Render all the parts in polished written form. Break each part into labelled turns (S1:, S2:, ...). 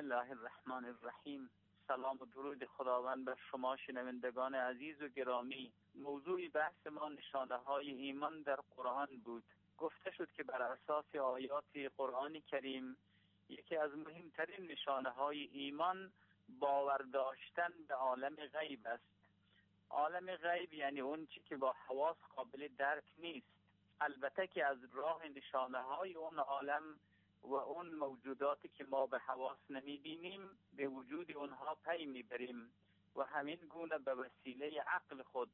S1: الله الرحمن الرحیم. سلام و درود خداوند بر شما شنوندگان عزیز و گرامی. موضوع بحث ما نشانه های ایمان در قرآن بود. گفته شد که بر اساس آیات قرآن کریم یکی از مهمترین نشانه های ایمان باور داشتن به عالم غیب است. عالم غیب یعنی اون چی که با حواس قابل درک نیست، البته که از راه نشانه های اون عالم و اون موجوداتی که ما به حواس نمیبینیم به وجود اونها پی میبریم و همین گونه به وسیله عقل خود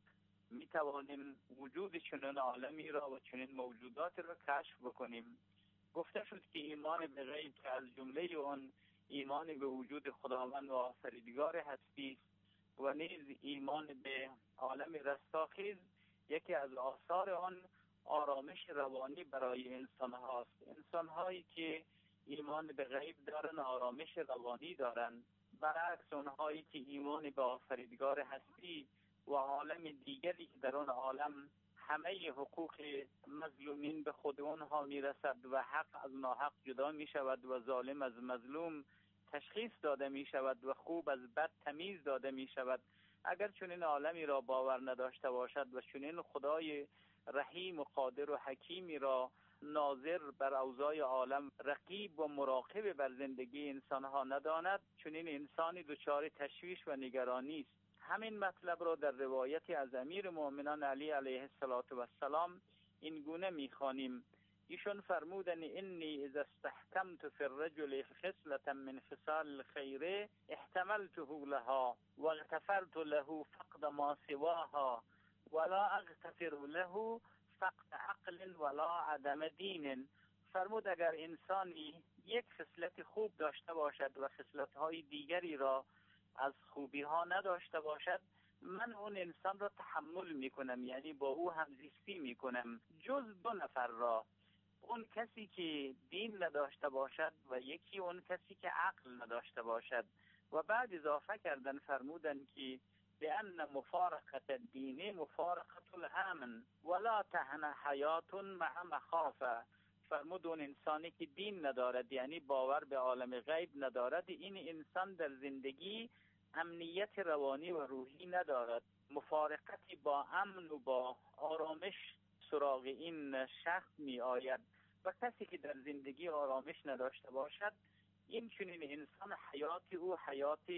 S1: میتوانیم وجود چنین عالمی را و چنین موجودات را کشف بکنیم. گفته شد که ایمان به غیب که از جمله اون ایمان به وجود خداوند و آفریدگار هستی و نیز ایمان به عالم رستاخیز یکی از آثار آن آرامش روانی برای انسان هاست. انسان هایی که ایمان به غیب دارن آرامش روانی دارن، برعکس اونهایی که ایمان به آفریدگار هستی و عالم دیگری که در آن عالم همه حقوق مظلومین به خود اونها میرسد و حق از ناحق جدا می شود و ظالم از مظلوم تشخیص داده می شود و خوب از بد تمیز داده می شود، اگر چنین عالمی را باور نداشته باشد و چنین خدای رحیم و قادر و حکیمی را ناظر بر اوضاع عالم رقیب و مراقب بر زندگی انسانها نداند، چنین انسانی دچار تشویش و نگرانی است. همین مطلب را در روایتی از امیر مؤمنان علی علیه السلام این گونه می‌خوانیم. ایشون فرمودن انی اذا استحکمت فی الرجل خصلة من خصال الخیر احتملته لها واغتفرت له فقد ما سواها ولا اغتفر له فقد عقل ولا عدم دین. فرمود اگر انسانی یک خصلت خوب داشته باشد و خصلت‌های دیگری را از خوبی ها نداشته باشد، من اون انسان را تحمل میکنم، یعنی با او همزیستی میکنم، جز دو نفر را، اون کسی که دین نداشته باشد و یکی اون کسی که عقل نداشته باشد. و بعد اضافه کردن فرمودن که بأن مفارقت الدین مفارقت الامن ولا تهن حیات مع مخافه. فرمود اون انسانی که دین ندارد، یعنی باور به عالم غیب ندارد، این انسان در زندگی امنیت روانی و روحی ندارد. مفارقتی با امن و با آرامش سراغ این شخص می آید و کسی که در زندگی آرامش نداشته باشد، این چنین انسان حیات او حیات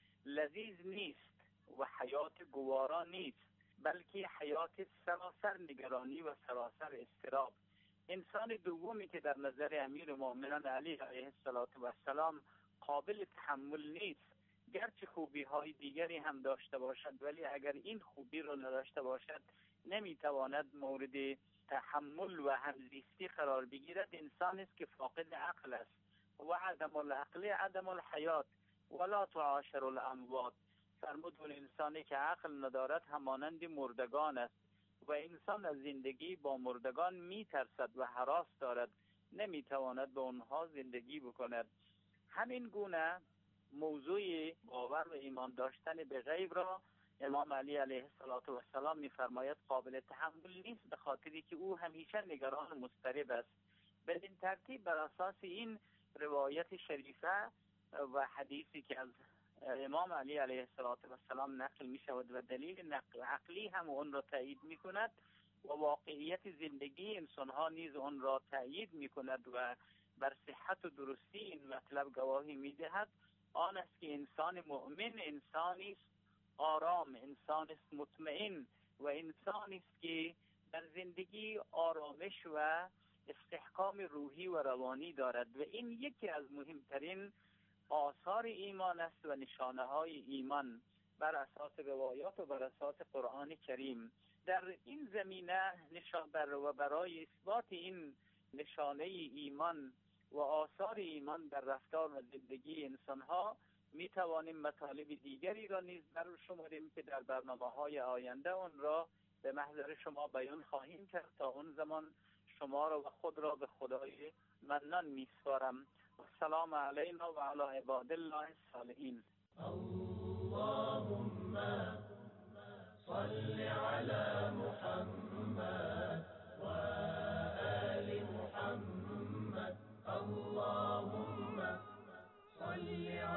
S1: لذیذ نیست و حیات گوارا نیست، بلکه حیات سراسر نگرانی و سراسر اضطراب. انسان دومی که در نظر امیر مؤمنان علی علیه السلام قابل تحمل نیست، گرچه خوبی های دیگری هم داشته باشد ولی اگر این خوبی رو نداشته باشد نمیتواند مورد تحمل و همزیستی قرار بگیرد، انسان است که فاقد عقل است. و عدم العقل عدم الحیات ولا تعاشر الاموات. فرمود اون انسانی که عقل ندارد همانند مردگان است و انسان از زندگی با مردگان میترسد و هراس دارد، نمیتواند با اونها زندگی بکند. همین گونه موضوع باور و ایمان داشتن به غیب را امام علی علیه السلام می‌فرماید قابل تحمل نیست، به خاطری که او همیشه نگران و مضطرب است. بدین ترتیب بر اساس این روایت شریفه و حدیثی که از امام علی علیه السلام نقل می شود و دلیل نقل عقلی هم اون را تایید می کند و واقعیت زندگی انسان ها نیز اون را تایید می کند و بر صحت و درستی این مطلب گواهی می دهد، آن است که انسان مؤمن انسانی است آرام، انسان است مطمئن و انسانی است که در زندگی آرامش و استحکام روحی و روانی دارد و این یکی از مهمترین آثار ایمان است و نشانه های ایمان بر اساس روایات و بر اساس قرآن کریم. در این زمینه برای اثبات این نشانه ایمان و آثار ایمان در رفتار و زندگی انسان ها می توانیم مطالب دیگری را نیز برشماریم که در برنامه‌های آینده اون را به محضر شما بیان خواهیم کرد. تا اون زمان شما را و خود را به خدای منان می‌سپارم. السلام علینا و علی عباد الله الصالحین.
S2: اللهم صل علی محمد و آل محمد. اللهم صل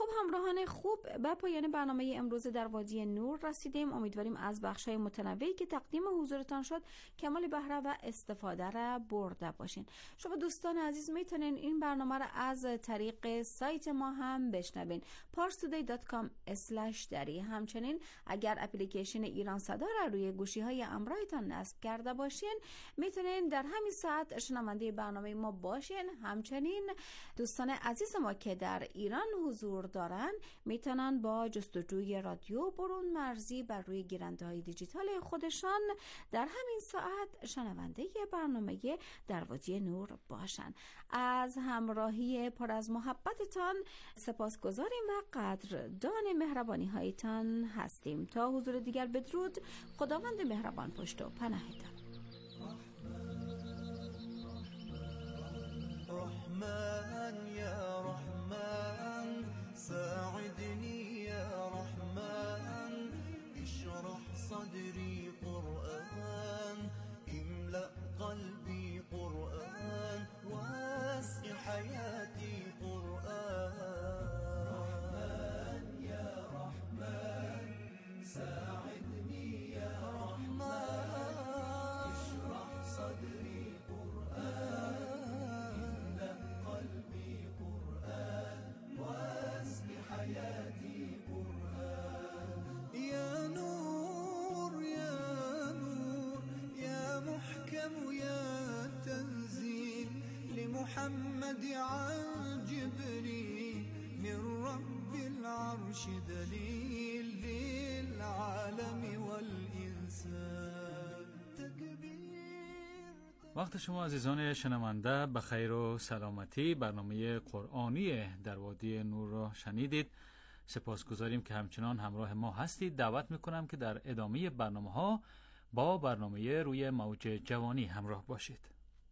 S3: همراهان خوب، به پایان برنامه امروز در وادی نور رسیدیم. امیدواریم از بخش‌های متنوعی که تقدیم حضورتان شد کمال بهره و استفاده را برده باشین. شما دوستان عزیز میتونین این برنامه را از طریق سایت ما هم بشنوین، parstoday.com/dari. همچنین اگر اپلیکیشن ایران صدا را روی گوشی‌های همراهتان نصب کرده باشین، میتونین در همین ساعت شنونده برنامه ما باشین. همچنین دوستان عزیز ما که در ایران حضور دارن میتونن با جستجوی رادیو برون مرزی بر روی گیرنده‌های دیجیتال خودشان در همین ساعت شنونده برنامه در وادی نور باشن. از همراهی پر از محبتتان سپاسگزاریم و قدردان مهربانی هایتان هستیم. تا حضور دیگر بدرود. خداوند مهربان پشت و پناهتان.
S4: رحمن یا رحمن ساعدني يا رحمن اشرح صدري قرآن املأ قلبي قرآن واسع حياتي قرآن رحمن يا رحمن ساعدني يا رحمن اشرح صدري قرآن املأ قلبي قرآن واسع حياتي قرآن يا نور يا نور يا محكم يا تنزيل لمحمد عن جبريل من رب العرش دليل للعالم والإنسان تكبير.
S5: وقت شما عزیزان شنونده بخیر و سلامتی. برنامه قرآنی در وادی نور را شنیدید. سپاسگزاریم که همچنان همراه ما هستید. دعوت میکنم که در ادامه برنامه ها با برنامه روی موج جوانی همراه باشید.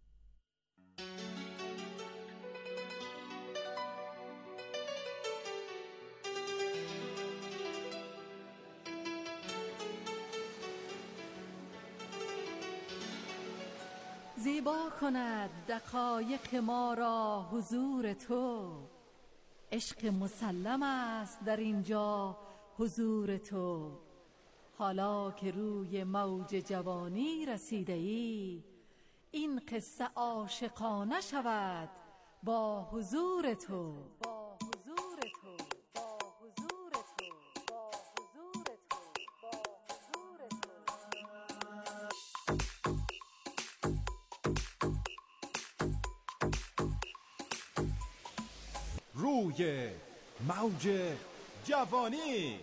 S6: زیبا کند دقایق ما را حضور تو، عشق مسلم است در اینجا حضور تو. حالا که روی موج جوانی رسیده ای، این قصه عاشقانه شود با حضور تو.
S7: روی موج جوانی.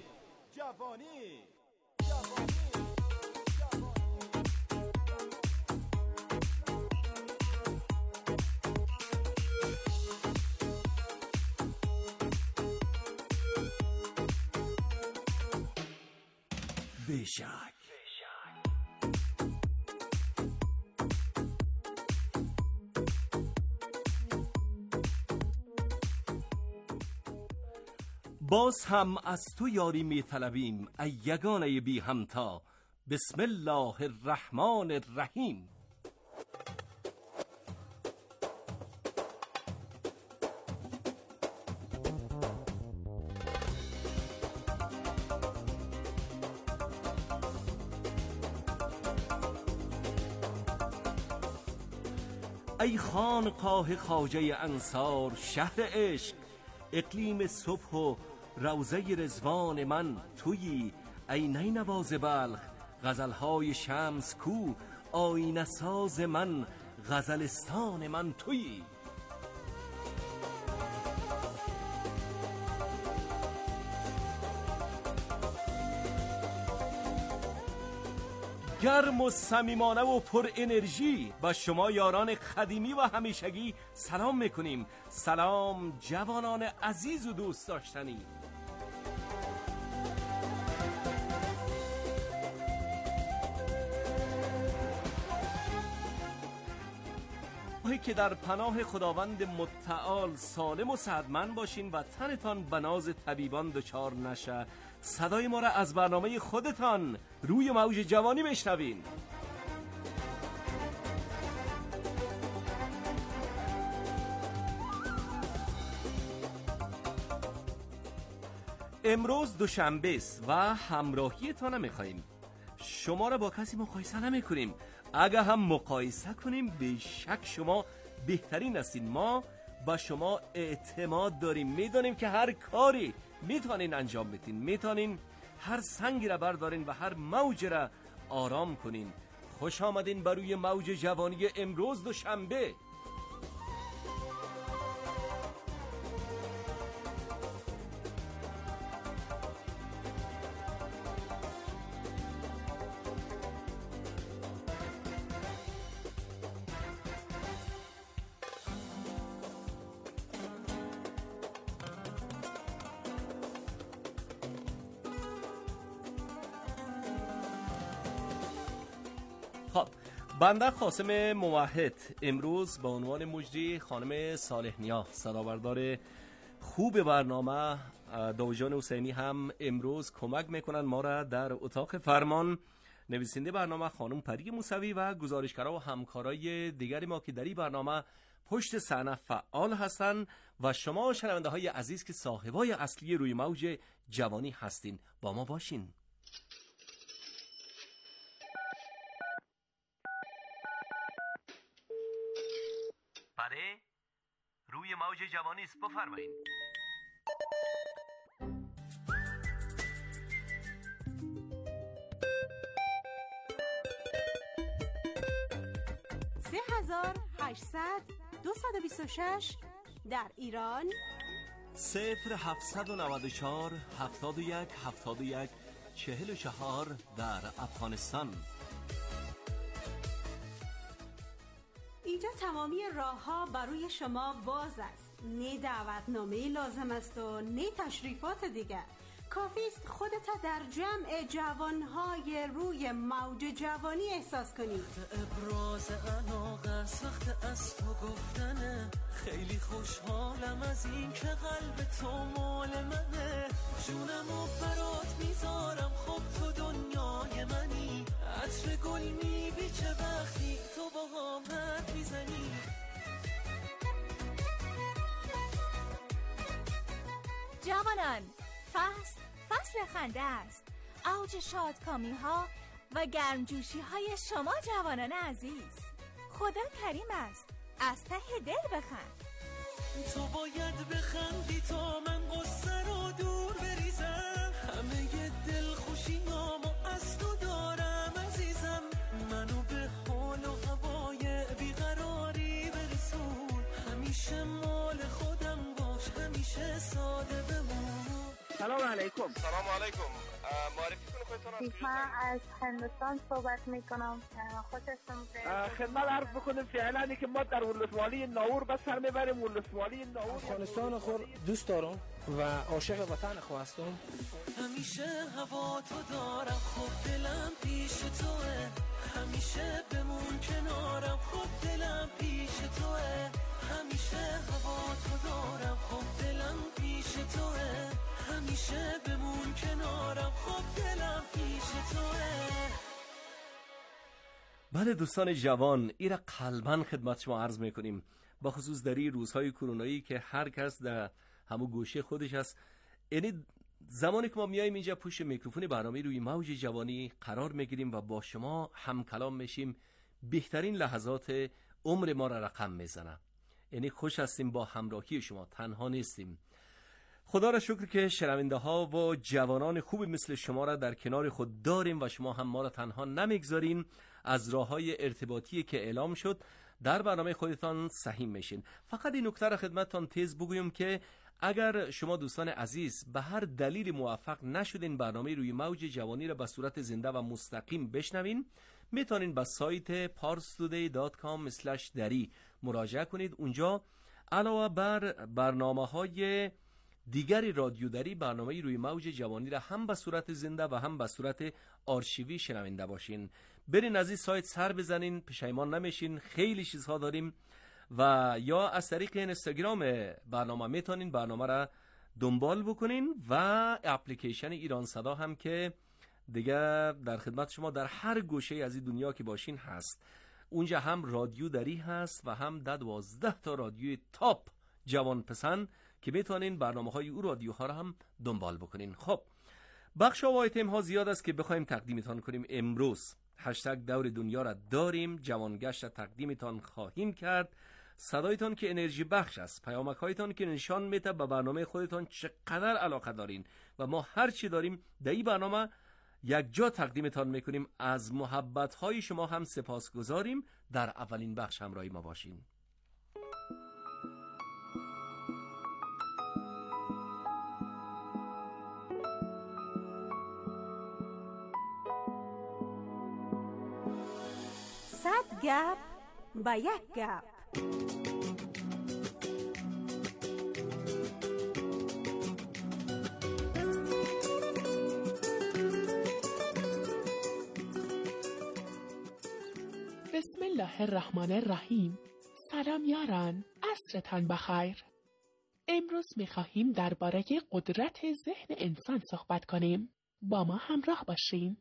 S7: بیشک باز هم از تو یاری می طلبیم ای یگانه بی همتا. بسم الله الرحمن الرحیم. ای خانقاه خواجه انصار شهر عشق، اقلیم صبح و روضه رضوان من تویی. ای نینواز بلخ غزلهای شمس کو، آینه ساز من غزلستان من تویی. گرم و صمیمانه و پر انرژی با شما یاران قدیمی و همیشگی سلام میکنیم. سلام جوانان عزیز و دوست داشتنی. که در پناه خداوند متعال سالم و صحتمند باشین و تنتان به ناز طبیبان دچار نشه. صدای ما را از برنامه خودتان روی موج جوانی بشنوین. امروز دوشنبه است و همراهیتان نمیخوایم. شما را با کسی مقایسه نمیکنیم. اگه هم مقایسه کنیم به شک شما بهترین هستین. ما با شما اعتماد داریم، میدونیم که هر کاری میتونین انجام بدین، میتونین هر سنگی را بردارین و هر موج را آرام کنین. خوش آمدین بر روی موج جوانی امروز دوشنبه. خب بنده قاسم موحد امروز با عنوان مجری خانم صالح نیا صدابردار خوب برنامه داوجان حسینی هم امروز کمک میکنن ما را در اتاق فرمان. نویسنده برنامه خانم پری موسوی و گزارشگرا و همکارای دیگری ما که در این برنامه پشت صحنه فعال هستن و شما شنونده های عزیز که صاحبای اصلی روی موج جوانی هستین با ما باشین. بله روی موج جوانی است، بفرمایید.
S8: در ایران
S7: 0794 71 71 44 در افغانستان.
S8: اینجا تمامی راه ها برای شما باز است. نه دعوتنامه لازم است و نه تشریفات دیگر. کافی است خودت در جمع جوانهای روی موج جوانی احساس کنی.
S4: ابراز علاقه سخت از تو گفتنه، خیلی خوشحالم از این که قلب تو مال منه. جونمو برات میذارم، خب تو دنیای منی. عطر گل میبیچه وقتی تو با قامت میزنی.
S9: جوانان، فصل خنده است. اوج شادکامی ها و گرمجوشی های شما جوانان عزیز. خدا کریم است، از ته دل بخند.
S4: تو باید بخندی تا من قصه رو دور بریزم. همه ی دل خوشیامو از تو دارم عزیزم. منو به حال و هوای بیقراری برسون. همیشه مال خودم باش، همیشه ساده بمون.
S10: سلام علیکم.
S11: سلام علیکم. معرفی کنید خودتون.
S12: من از هندوستان صحبت میکنم. خوشتون
S10: خدمت عرض بکنیم فعلا که ما در ولسوالی ناور به سر میبریم. ولسوالی ناور
S13: افغانستان خود دوست دارم و عاشق وطن خود هستم.
S4: همیشه هوا تو دارم، خب دلم پیش توه. همیشه بمون کنارم، خب دلم پیش توه. همیشه هوا تو دارم، خب دلم پیش توه. همیشه بمون کنارم، خب دلم پیش توه.
S7: بله دوستان جوان، ایره قلباً خدمت شما عرض میکنیم، با خصوص در این روزهای کرونایی که هر کس در همون گوشه خودش هست. یعنی زمانی که ما میایم اینجا پشت میکروفون برنامه روی موج جوانی قرار میگیریم و با شما هم کلام میشیم، بهترین لحظات عمر ما را رقم میزنه. یعنی خوش هستیم با همراهی شما، تنها نیستیم. خدا را شکر که شنونده ها و جوانان خوب مثل شما را در کنار خود داریم و شما هم ما را تنها نمیگذارین. از راه‌های ارتباطی که اعلام شد در برنامه خودتان سهیم میشین. فقط این نکته را خدمتتان تیز بگویم که اگر شما دوستان عزیز به هر دلیل موفق نشدین برنامه روی موج جوانی را به صورت زنده و مستقیم بشنوین، میتونین به سایت parstoday.com/dari مراجعه کنید. اونجا علاوه بر برنامه‌های دیگری رادیو دری، برنامه روی موج جوانی را هم به صورت زنده و هم به صورت آرشیوی شنونده باشین. برین از این سایت سر بزنین، پشیمان نمیشین. خیلی چیزها داریم و یا از طریق اینستاگرام برنامه میتونین برنامه را دنبال بکنین و اپلیکیشن ایران صدا هم که دیگه در خدمت شما در هر گوشه از این دنیا که باشین هست. اونجا هم رادیو دری هست و هم 12 تا رادیوی تاپ جوان پسند که بتونین برنامه‌های او رادیوها رو هم دنبال بکنین. خب بخش و آیتم ها زیاد است که بخوایم تقدیمتان کنیم. امروز هشتگ دور دنیا را داریم، جوانگشت را تقدیمتان خواهیم کرد، صدایتان که انرژی بخش است، پیامک هایتان که نشان میده به برنامه خودتان چقدر علاقه دارین و ما هر چی داریم در این برنامه یک جا تقدیمتان میکنیم. از محبت های شما هم سپاسگزاریم. در اولین بخش همراهی ما باشین.
S8: صد گپ با یک گپ.
S14: بسم الله الرحمن الرحیم. سلام یاران، عصرتان بخیر. امروز می‌خواهیم درباره قدرت ذهن انسان صحبت کنیم. با ما همراه باشین.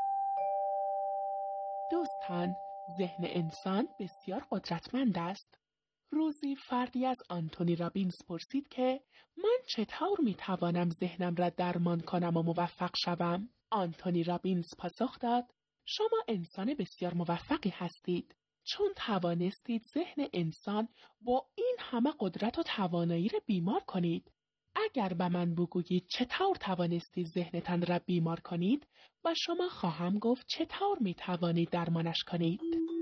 S14: دوستان، ذهن انسان بسیار قدرتمند است. روزی فردی از آنتونی رابینز پرسید که من چطور میتوانم ذهنم را درمان کنم و موفق شوم؟ آنتونی رابینز پاسخ داد: شما انسان بسیار موفقی هستید، چون توانستید ذهن انسان با این همه قدرت و توانایی را بیمار کنید. اگر به من بگویید چطور توانستید ذهنتان را بیمار کنید، و شما خواهم گفت چطور می توانید درمانش کنید.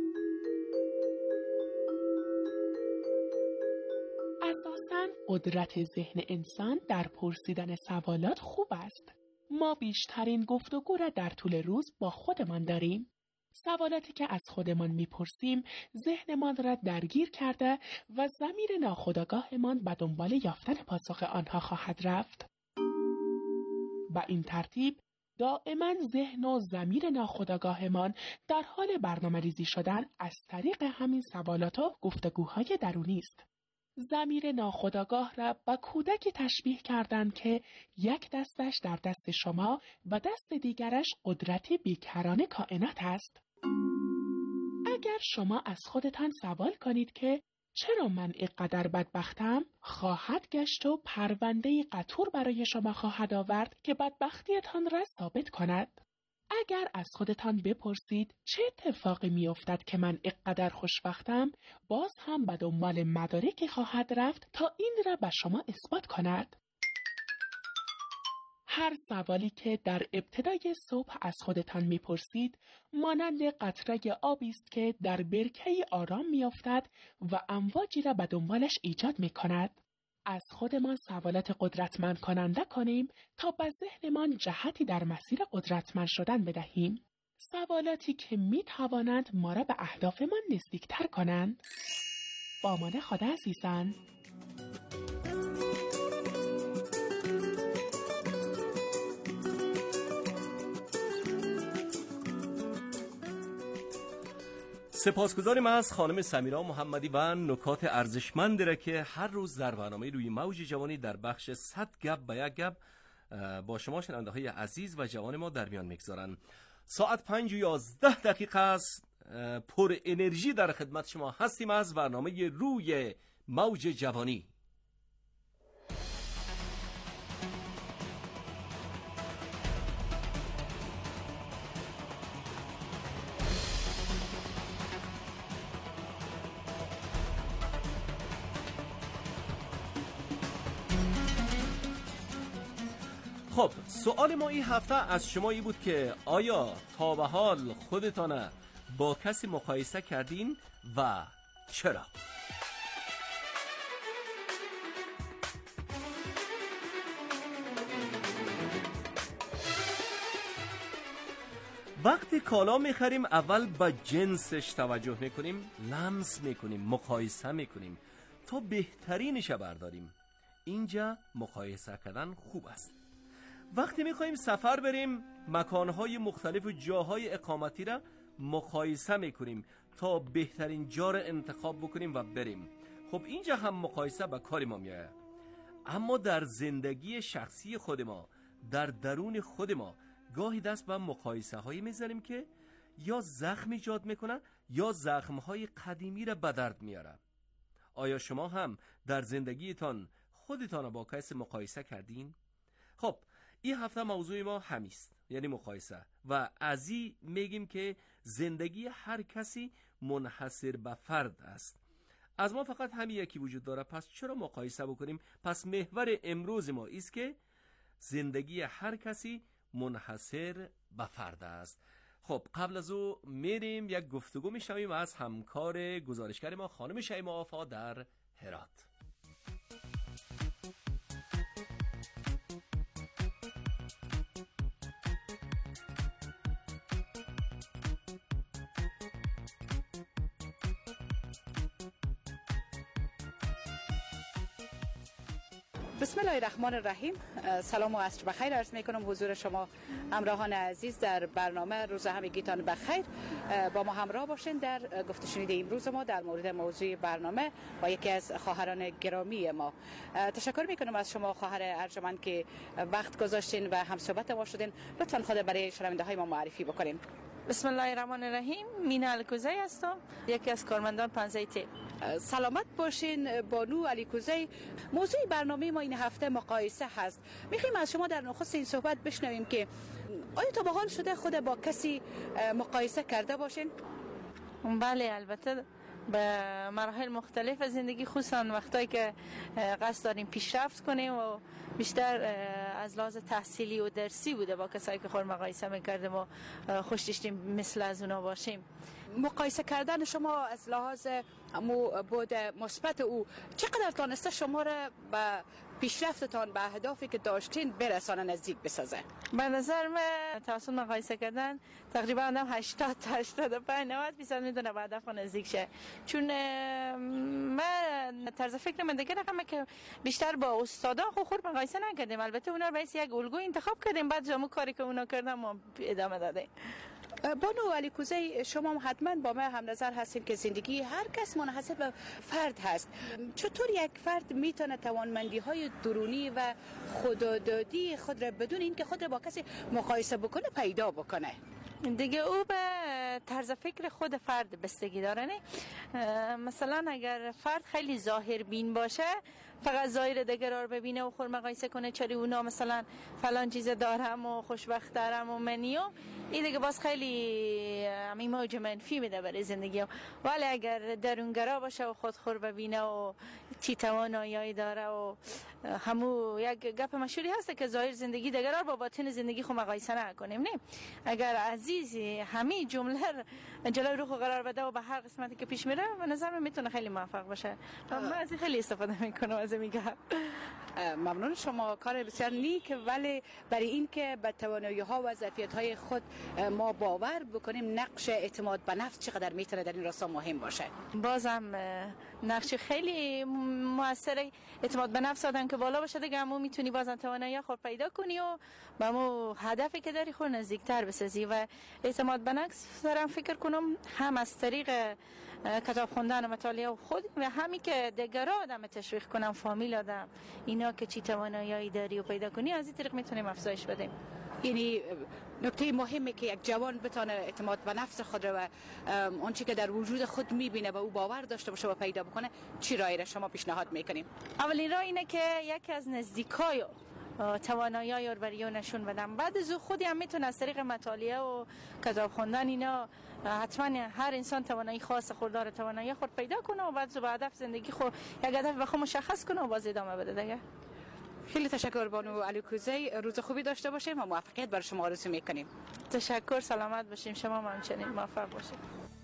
S14: اساساً قدرت ذهن انسان در پرسیدن سوالات خوب است. ما بیشترین گفتگو را در طول روز با خودمان داریم. سوالاتی که از خودمان میپرسیم ذهنمان را درگیر کرده و ضمیر ناخودآگاهمان به دنبال یافتن پاسخ آنها خواهد رفت. با این ترتیب دائما ذهن و ضمیر ناخودآگاهمان در حال برنامه‌ریزی شدن از طریق همین سوالات و گفتگوهای درونی است. ضمیر ناخودآگاه را با کودکی تشبیه کردند که یک دستش در دست شما و دست دیگرش قدرتی بیکران کائنات است. اگر شما از خودتان سوال کنید که چرا من اینقدر بدبختم، خواهد گشت و پرونده قطور برای شما خواهد آورد که بدبختیتان را ثابت کند. اگر از خودتان بپرسید چه اتفاقی میافتد که من اینقدر خوشبختم، باز هم به دنبال مدارکی خواهد رفت تا این را به شما اثبات کند. هر سوالی که در ابتدای صبح از خودتان میپرسید مانند قطره آبی است که در برکه‌ای آرام میافتد و امواجی را به دنبالش ایجاد میکند. از خودمان سوالات قدرتمند کننده کنیم تا به ذهنمان جهتی در مسیر قدرتمند شدن بدهیم. سوالاتی که می توانند ما را به اهدافمان نزدیکتر کنند. با امان خدا عزیزان.
S7: سپاسگزاریم از خانم سمیرا محمدی و نکات ارزشمندی را که هر روز در برنامه روی موج جوانی در بخش 100 گپ با یک گپ با شما شنونده های عزیز و جوان ما در میان میگذارن. ساعت 5:11 است. پر انرژی در خدمت شما هستیم از برنامه روی موج جوانی. خب سوال ما این هفته از شما این بود که آیا تا به حال خودتان با کسی مقایسه کردین و چرا؟ وقتی کالا میخریم اول با جنسش توجه میکنیم، لمس میکنیم، مقایسه میکنیم تا بهترینش برداریم. اینجا مقایسه کردن خوب است. وقتی میخواییم سفر بریم مکانهای مختلف و جاهای اقامتی را مقایسه میکنیم تا بهترین جا را انتخاب بکنیم و بریم. خب اینجا هم مقایسه با کار ما میاد. اما در زندگی شخصی خود ما، در درون خود ما گاهی دست به مقایسه هایی میزنیم که یا زخم ایجاد میکنه یا زخم های قدیمی را به درد میاره. آیا شما هم در زندگیتان خودتان را با کسی مقایسه کردین؟ خب این هفته موضوع ما همیست، یعنی مقایسه، و از این میگیم که زندگی هر کسی منحصر به فرد است. از ما فقط همین یکی وجود داره، پس چرا مقایسه بکنیم؟ پس محور امروز ما است که زندگی هر کسی منحصر به فرد است. خب قبل از او میریم یک گفتگو میشنویم از همکار گزارشگر ما خانم شیما وفا در هرات.
S15: بسم الله الرحمن الرحیم. سلام و عصر بخیر عرض میکنم حضور شما همراهان عزیز در برنامه روز همگیتان بخیر. با ما همراه باشین در گفت شنید امروز ما در مورد موضوع برنامه با یکی از خواهران گرامی ما. تشکر میکنم از شما خواهر ارجمند که وقت گذاشتین و هم صحبت ما شدین. لطفا خود برای شنونده های ما معرفی بکنین.
S16: بسم الله الرحمن الرحیم. مینا الکوزی هستم، یکی از کارمندان پنزه تیل.
S15: سلامت باشین بانو الکوزی. موضوع برنامه ما این هفته مقایسه هست. میخوایم از شما در نخست این صحبت بشنویم که آیا تا به حال شده خود با کسی مقایسه کرده باشین؟
S16: بله البته به مراحل مختلف زندگی، خصوصا وقتایی که قصد داریم پیشرفت کنیم و بیشتر از لحاظ تحصیلی و درسی بوده با کسایی که خود مقایسه میکردیم و خوش داشتیم مثل از اونا باشیم.
S15: مقایسه کردن شما از لحاظ بود مثبت او چقدر تانسته شما را به پیشرفتتان به اهدافی که داشتین برسانه نزدیک بسازه؟
S16: به نظر من توسط مقایسه کردن تقریبا آدم 80 تا 85 90% میدونه به هدف نزدیک شه. چون من طرز فکر من دیگه رقمه که بیشتر با استادان خود مقایسه نکردیم، البته اونا رو باید یک الگو انتخاب کردیم، بعد جامو کاری که اونا کردن ما ادامه دادیم.
S15: بانو الکوزی، شما حتما با من هم نظر هستین که زندگی هر کس منحصر به فرد هست. چطور یک فرد میتونه توانمندی های درونی و خوددادی خود را بدون اینکه خود را با کسی مقایسه بکنه پیدا بکنه؟
S16: دیگه او به طرز فکر خود فرد بستگی داره. نه مثلا اگر فرد خیلی ظاهر بین باشه، فقط ظاهر دیگران رو ببینه و خود مقایسه کنه، چرا اونا مثلا فلان چیز دارم و خوشبخت دارم و منیو، این دیگه باز خیلی موج منفی میده برای زندگی. ولی اگر درونگرا باشه و خود ببینه و چی توانایی داره و همو یک گپ مشهوری هست که ظاهر زندگی دیگران با باطن زندگی خود مقایسه نکنیم. نه اگر عزیزی همین جمله جلوی روح قرار بده و به هر قسمتی که پیش میره، به نظر من میتونه خیلی موفق باشه. من از این خیلی استفاده میکنم از میگم.
S15: ممنون شما، کار بسیار نیک، ولی برای این که به توانایی ها و ظرفیت های خود ما باور بکنیم، نقش اعتماد به نفس چقدر میتونه در این راستا مهم باشه؟
S16: بازم نقش خیلی موثره. اعتماد به نفس آدم که بالا باشه دیگه همون میتونی بازم توانایی خود پیدا کنی و به همون هدفی که داری خود نزدیکتر بسازی. و اعتماد به نفس دارم فکر کنم هم از طریق کتاب خوندن و مطالعه خود و همین که دیگران آدم تشویق کنم، فامیل آدم اینا که چی توانایی داری و پیدا کنی، از این طریق میتونیم افزایش بدیم.
S15: یعنی نکته مهمه که یک جوان بتونه اعتماد به نفس خود رو و اون چی که در وجود خود میبینه و او باور داشته باشه و پیدا بکنه، چی راهی را شما پیشنهاد میکنیم؟
S16: اولین راه اینه که یکی از نزدیکای توانایی رو برای نشون بدم. بعد از خودی هم میتونه از طریق مطالعه و کتاب خوندن اینا، حتما هر انسان توانایی خاص خود داره، توانایی خود پیدا کنه و بعد به هدف زندگی خود یک هدف به خود مشخص کنه و باز ادامه بده دیگه.
S15: خیلی تشکر بانو الکوزی، روز خوبی داشته باشیم و موفقیت برای شما آرزو میکنیم.
S16: تشکر، سلامت باشیم. شما هم همچنین موفق باشید.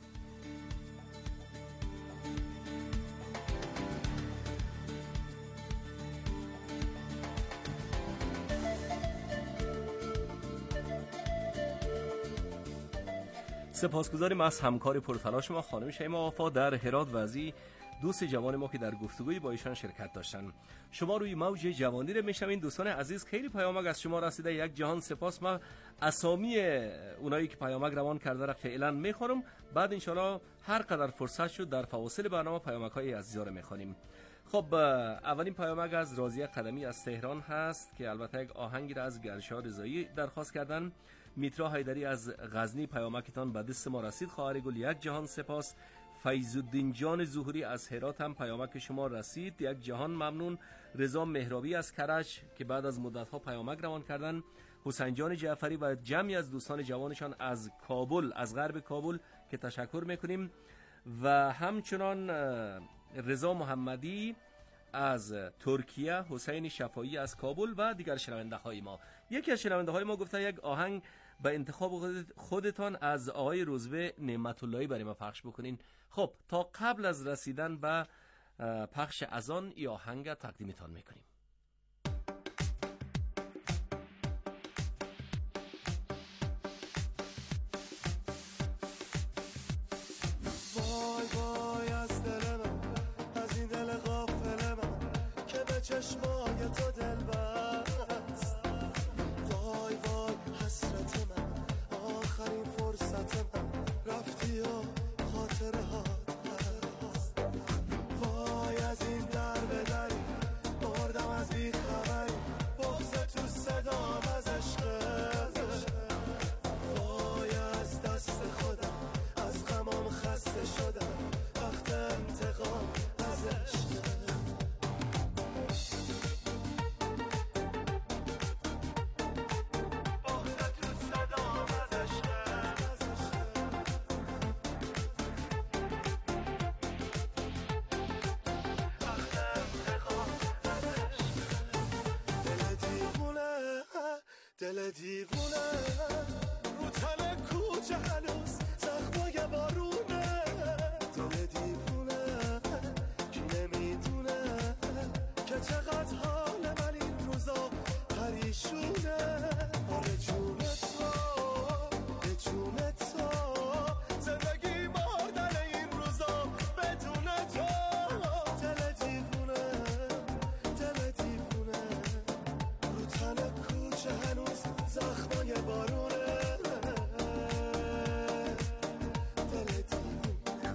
S7: سپاسگزاریم از همکار پرتلاش ما خانم شیما وفا در هرات و از دوست جوان ما که در گفتگوی با ایشان شرکت داشتن. شما روی موج جوانی رو میشنوین. دوستان عزیز، خیلی پیامک از شما رسیده، یک جهان سپاس. ما اسامی اونایی که پیامک روان کرده را فعلا میخونم، بعد انشالله هر قدر فرصت شد در فواصل برنامه پیامک های عزیزا رو میخونیم. خب اولین پیامک از راضیه قدمی از تهران هست که البته یک آهنگی را از گرشاد رضایی درخواست کردن. میترا حیدری از غزنی، پیامکتان به دست ما رسید. خواهر گل یک جهان سپاس. فیض الدین جان ظهوری از هرات هم پیامک شما رسید. یک جهان ممنون. رضا مهرابی از کرج که بعد از مدت‌ها پیامک روان کردن. حسین جان جعفری و جمعی از دوستان جوانشان از کابل، از غرب کابل که تشکر میکنیم. و همچنان رضا محمدی از ترکیه، حسین شفایی از کابل و دیگر شنونده های ما. یکی از شنونده های ما گفته یک آهنگ به انتخاب خودتان از آقای روزبه نعمت اللهی برای ما پخش بکنین. خب تا قبل از رسیدن به پخش اذان ای آهنگ تقدیمتان میکنیم.
S17: وای وای از دل من، از این دل غافل من که به چشمای تو دل بست. وای وای حسرت من، آخرین فرصت من، رفتی و خاطره ها هست. وای از این در به دری مردم از بی خبری، بغض تو صدام از عشقت. وای از دست خودم، از غمام خسته شدم، وقت انتقام از عشقت. دل دیوونه رو تن کوچه هنوز زخمای بارونه. دل دیوونه کی نمیدونه که چقدر حال من این روزا پریشونه. آره جون تو، به جون تو، زندگی مردن این روزا بدون تو. دل دیوونه، دل دیوونه رو تن کوچه هنوز زخمای بارونه. دل دیوونه.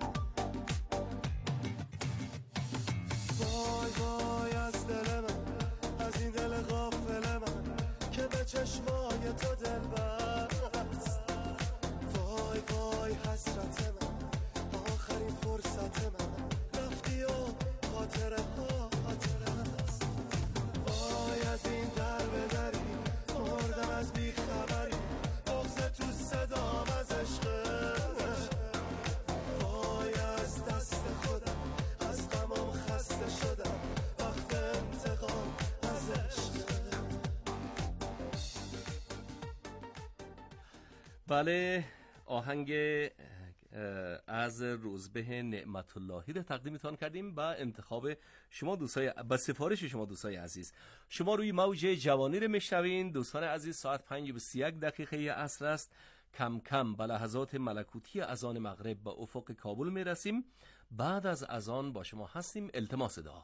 S17: وای وای از دل من، از این دل غافل من که به چشمای تو دل بست. وای وای حسرت من، آخرین فرصت من، رفتی و خاطره ها هست. وای از این در به دری مردم از بی خبری، بغض تو صدام از عشقت. وای از دست خودم، از غمام خسته شدم، وقت انتقام از عشقت.
S7: بله، آهنگ از روزبه نعمت اللهی را تقدیمتان کردیم با انتخاب شما دوستای، با سفارش شما دوستای عزیز. شما روی موج جوانی رو میشنوین دوستان عزیز. ساعت 5:31 عصر است. کم کم به لحظات ملکوتی اذان مغرب به افق کابل میرسیم. بعد از اذان با شما هستیم. التماس دعا.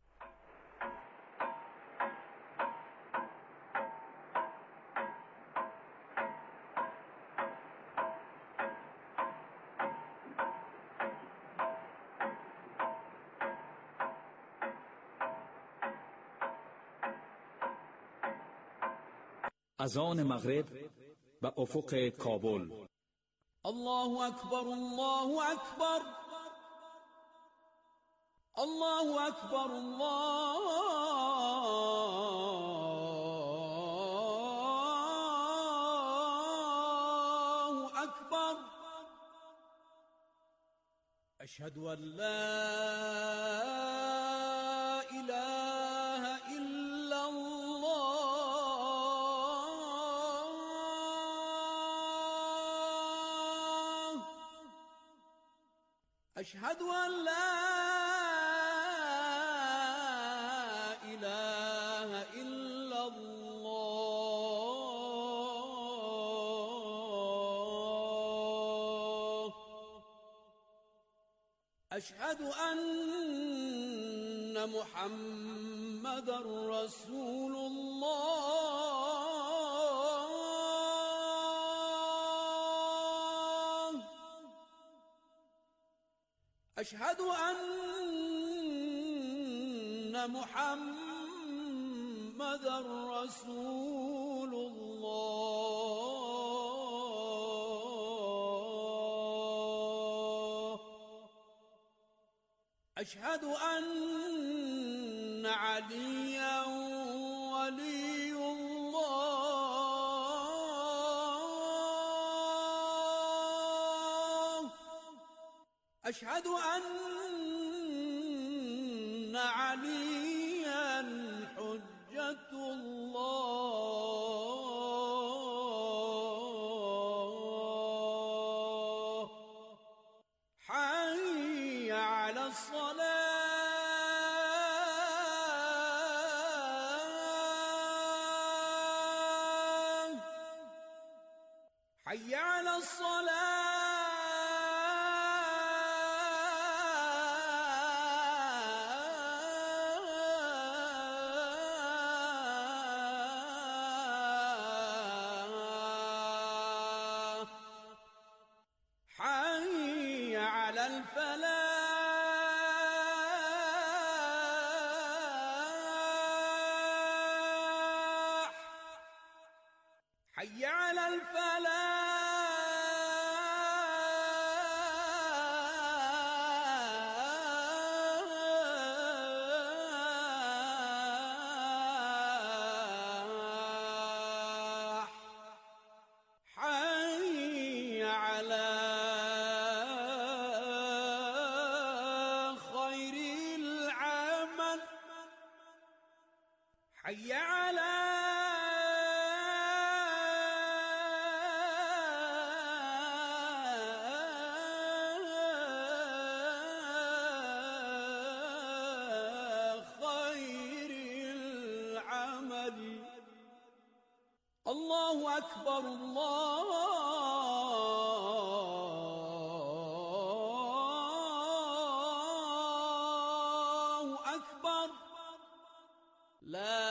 S18: اذان مغرب به افق کابل.
S4: الله اکبر، الله اکبر، الله اکبر، الله اکبر. اشهد ان لا اله الا الله. اشهد ان لا اله الا الله. اشهد ان محمد رسول الله. اشهد ان محمد رسول الله.
S19: أشهد أن عليا ولي الله أشهد أن عليا حجة الله حي على الصلاة حي على الصلاة حي على الفلاح حي على الفلاح حي على خير العمل حي على خير العمل الله أكبر الله أكبر لا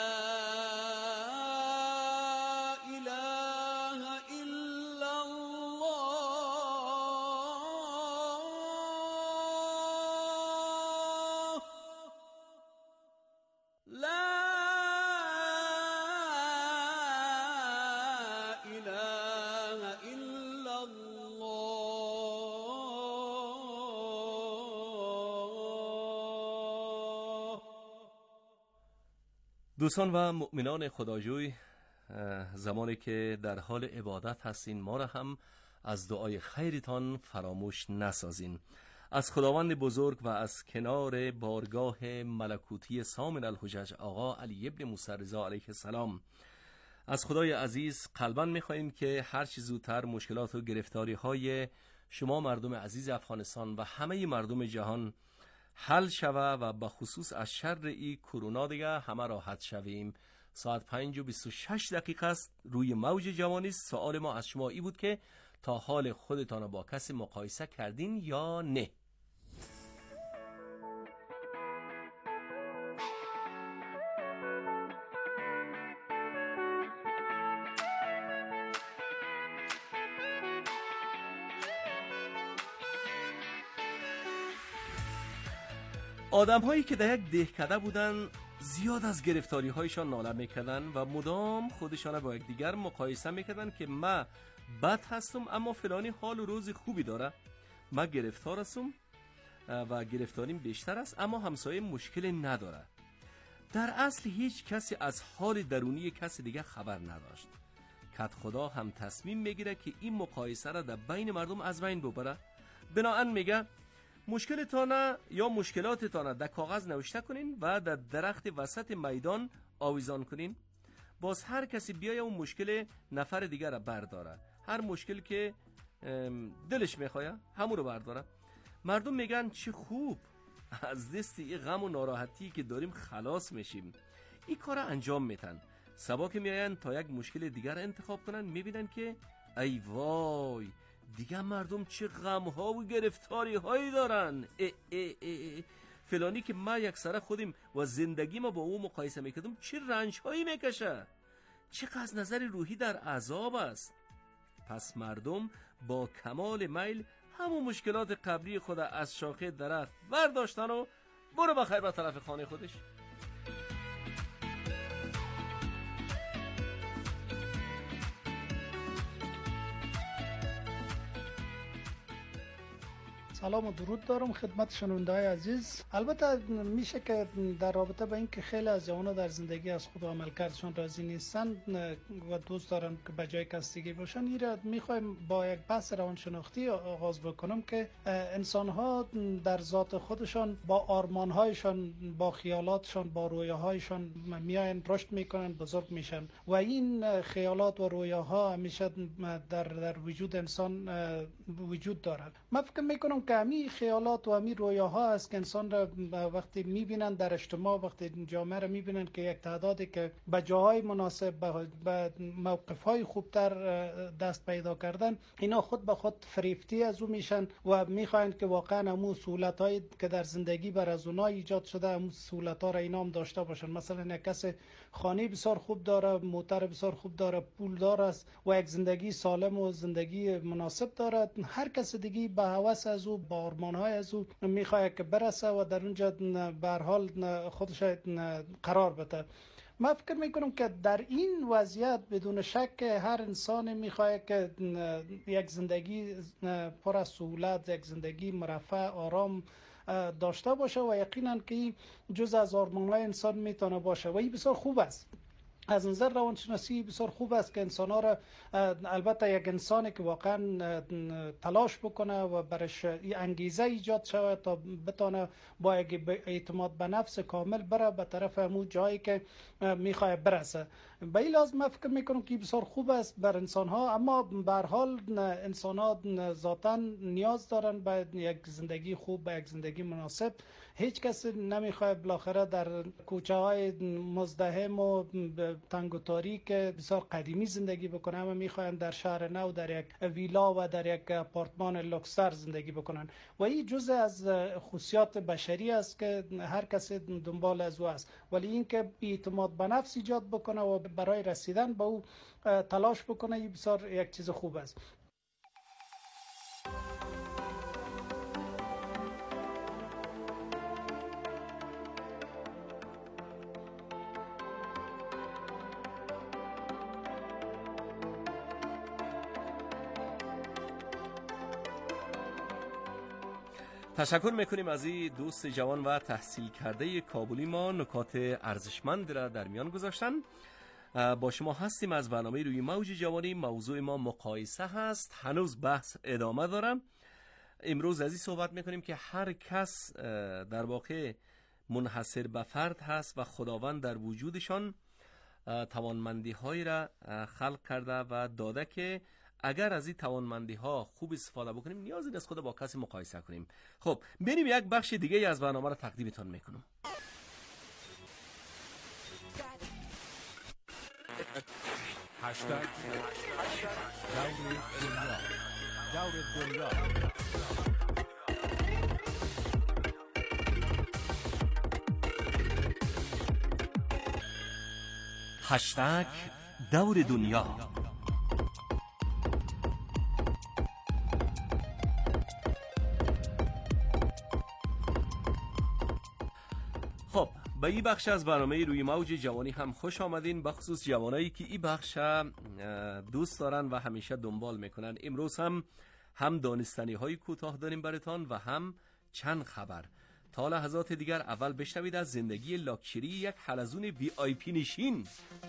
S19: إله إلا الله لا إله إلا الله.
S7: دوستان و مؤمنان خداجوی، زمانی که در حال عبادت هستین ما را هم از دعای خیرتان فراموش نسازین. از خداوند بزرگ و از کنار بارگاه ملکوتی سامن الحجج آقا علی ابن موسی رضا علیه السلام از خدای عزیز قلباً می‌خواهیم که هر چه زودتر مشکلات و گرفتاری‌های شما مردم عزیز افغانستان و همه مردم جهان حل شوه و به خصوص از شر ای کرونا دیگه همه راحت شویم. ساعت 5:26 است. روی موج جوانی. سوال ما از شما ای بود که تا حال خودتان با کسی مقایسه کردین یا نه؟ آدم هایی که در یک دهکده بودن زیاد از گرفتاری هایشان ناله میکردن و مدام خودشان با یک دیگر مقایسه میکردن که من بد هستم اما فلانی حال و روز خوبی داره، من گرفتار هستم و گرفتاریم بیشتر است اما همسایه مشکل نداره. در اصل هیچ کسی از حال درونی کسی دیگه خبر نداشت. کت خدا هم تصمیم میگیره که این مقایسه را در بین مردم از بین ببره. بناهن میگه مشکلتان یا مشکلاتتان در کاغذ نوشته کنین و در درخت وسط میدان آویزان کنین. باز هر کسی بیایه اون مشکل نفر دیگر را برداره. هر مشکل که دلش میخواه همون رو برداره. مردم میگن چه خوب، از دست این غم و ناراحتی که داریم خلاص میشیم. این کار را انجام میتن. سبا که میاین تا یک مشکل دیگر انتخاب کنن میبینن که ای وای دیگه مردم چه غم ها و گرفتاری هایی دارن. فلانی که ما یک سره خودیم و زندگی ما با او مقایسه میکردم چه رنج هایی میکشه، چه از نظر روحی در عذاب است. پس مردم با کمال میل همون مشکلات قبلی خود از شاخه درخت برداشتن و برو بخیر به طرف خانه خودش.
S20: سلام و درود دارم خدمت شنونده‌های عزیز. البته میشه که در رابطه با اینکه خیلی از جوانان در زندگی از خود و عملکردشان راضی نیستند و دوست دارن که به جای کسیگی باشن، این را میخوایم با یک بحث روانشناختی آغاز بکنم که انسان‌ها در ذات خودشان با آرمان‌هایشان، با خیالاتشان، با رویاهایشان میاین رشد میکنن، بزرگ میشن و این خیالات و رویاها همیشه در وجود انسان وجود دارد. من فکر میکنم که همین خیالات و همین رویاها است که انسان را وقتی میبینن در اجتماع، وقتی جامعه را میبینن که یک تعدادی که به جاهای مناسب، به موقفهای خوبتر دست پیدا کردن، اینا خود به خود فریفتی از او میشن و میخواین که واقعا همون سهولت‌هایی که در زندگی بر از اونها ایجاد شده همون سهولت‌ها را اینا هم داشته باشن. مثلا یک کس خانه بسیار خوب داره، موتر بسیار خوب داره، پولدار است و یک زندگی سالم و زندگی مناسب داره، هر کس دیگه به هوس از او، با آرمان‌های از او میخواد که برسه و در اونجا به هر حال خودش قرار بده. من فکر میکنم که در این وضعیت بدون شک هر انسان میخواد که یک زندگی پر از سهولت، یک زندگی مرفه، آرام داشته باشه و یقینا که جز از آرمان‌های انسان میتونه باشه و این بسیار خوب است. از نظر روانشناسی بسیار خوب است که انسان‌ها را، البته یک انسانی که واقعا تلاش بکنه و برش انگیزه ایجاد شود تا بتونه با اعتماد به نفس کامل بره به طرف همون جایی که میخواد برسه. به این لحاظ من فکر میکنم که بسیار خوب است بر انسان‌ها، اما به هر حال انسان‌ها ذاتاً نیاز دارن به یک زندگی خوب، به یک زندگی مناسب. هیچ کس نمیخواد بالاخره در کوچه‌های مزدحم و تنگ و تاریک بسیار قدیمی زندگی بکنه، اما میخواین در شهر نو در یک ویلا و در یک آپارتمان لوکس‌تر زندگی بکنن و این جزء از خصوصیات بشری است که هر کس دنبال از او است. ولی اینکه اعتماد به نفس ایجاد بکنه و برای رسیدن به او تلاش بکنه، این بسیار یک چیز خوب است.
S7: تشکر میکنیم از این دوست جوان و تحصیل کرده کابلی ما، نکات ارزشمند را در میان گذاشتن. با شما هستیم از برنامه روی موج جوانی. موضوع ما مقایسه هست، هنوز بحث ادامه دارم. امروز از این صحبت میکنیم که هر کس در واقع منحصر به فرد هست و خداوند در وجودشان توانمندی هایی را خلق کرده و داده که اگر از این توانمندی ها خوب استفاده بکنیم نیازی نیست خود با کسی مقایسه کنیم. خب بریم یک بخش دیگه از برنامه را تقدیمتان میکنم.
S18: هشتگ دور دنیا.
S7: هشتگ دور دنیا. خب به این بخش از برنامه روی موج جوانی هم خوش آمدین، بخصوص جوانایی که این بخش دوست دارن و همیشه دنبال میکنن. امروز هم دانستنی های کوتاه داریم براتان و هم چند خبر. تا لحظات دیگر اول بشنوید از زندگی لاکچری یک حلزون وی آی پی نشین.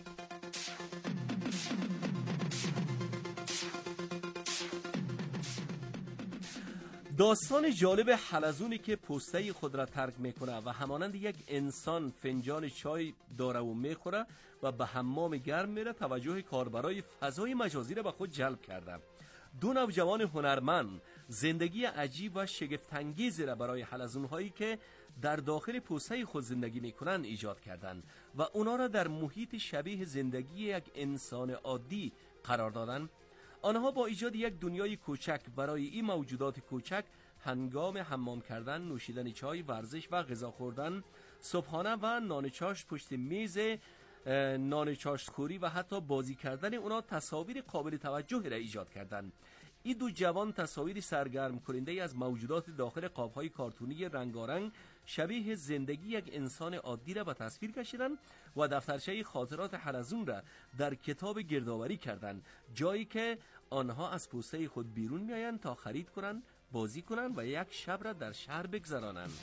S7: داستان جالب حلزونی که پوسته خود را ترک میکنه و همانند یک انسان فنجان چای داره و میخوره و به حمام گرم میره، توجه کاربرای فضای مجازی را به خود جلب کرده. دو نوجوان هنرمند زندگی عجیب و شگفت‌انگیزی را برای حلزون‌هایی که در داخل پوسته خود زندگی میکنن ایجاد کردند و اونا را در محیط شبیه زندگی یک انسان عادی قرار دادن. آنها با ایجاد یک دنیای کوچک برای این موجودات کوچک هنگام حمام کردن، نوشیدن چای، ورزش و غذا خوردن، صبحانه و نان چاشت پشت میز نان چاشتخوری و حتی بازی کردن اونا تصاویر قابل توجهی را ایجاد کردند. این دو جوان تصاویر سرگرم کننده از موجودات داخل قاب‌های کارتونی رنگارنگ شبیه زندگی یک انسان عادی را به تصویر کشیدند و دفترچه خاطرات حلزون را در کتاب گردآوری کردند، جایی که آنها از پوسته خود بیرون میآیند تا خرید کنند بازی کنند و یک شب را در شهر بگذرانند.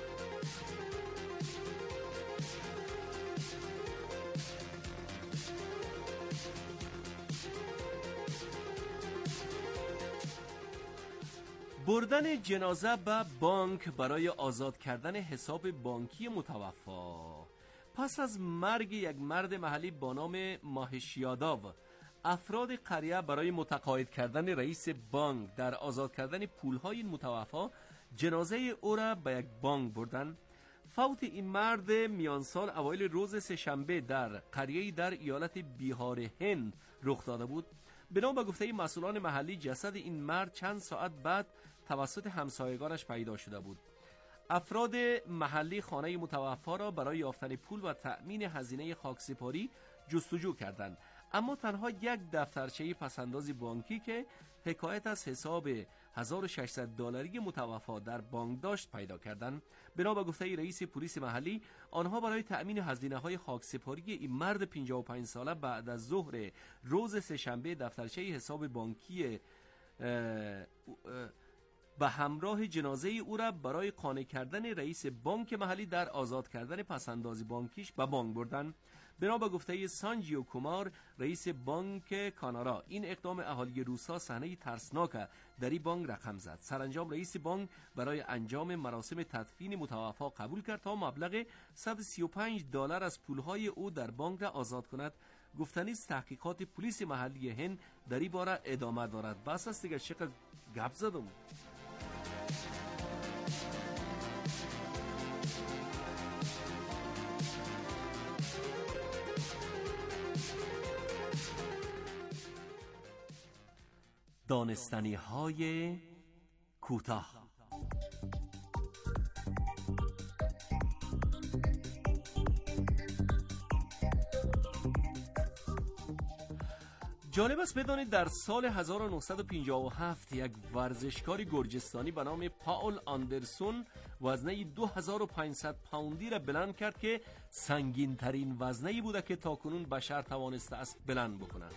S7: بردن جنازه به بانک برای آزاد کردن حساب بانکی متوفا. پس از مرگ یک مرد محلی با نام ماهشیاداو، افراد قریه برای متقاعد کردن رئیس بانک در آزاد کردن پولهای متوفا جنازه او را به یک بانک بردن. فوت این مرد میانسال اوایل روز سه‌شنبه در قریه‌ای در ایالت بیهار هند رخ داده بود. بنا به گفته مسئولان محلی جسد این مرد چند ساعت بعد توسط همسایگانش پیدا شده بود. افراد محلی خانه متوفا را برای یافتن پول و تأمین هزینه خاکسپاری جستجو کردند، اما تنها یک دفترچه پسنداز بانکی که حکایت از حساب $1600 متوفا در بانک داشت پیدا کردند. بنا به گفته رئیس پلیس محلی، آنها برای تأمین هزینه‌های خاکسپاری این مرد 55 ساله بعد از ظهر روز سه‌شنبه دفترچه حساب بانکی به همراه جنازه او را برای قانع کردن رئیس بانک محلی در آزاد کردن پسنداز بانکیش به بانک بردن. بنا به گفته سانجیو کومار، رئیس بانک کانارا، این اقدام اهالی روستا صحنه ترسناک در این بانک رقم زد. سرانجام رئیس بانک برای انجام مراسم تدفین متوفا قبول کرد تا مبلغ $135 از پولهای او در بانک را آزاد کند. گفتنی است تحقیقات پلیس محلی هند در این باره ادامه دارد. بس است دیگه، چقدر گپ زدم. دانستنی های کوتاه. جالب است بدانید در سال 1957 یک ورزشکار گرجستانی به نام پاول آندرسون وزنه 2500 پوندی را بلند کرد که سنگین ترین وزنه‌ای بوده که تاکنون بشر توانسته است بلند بکند.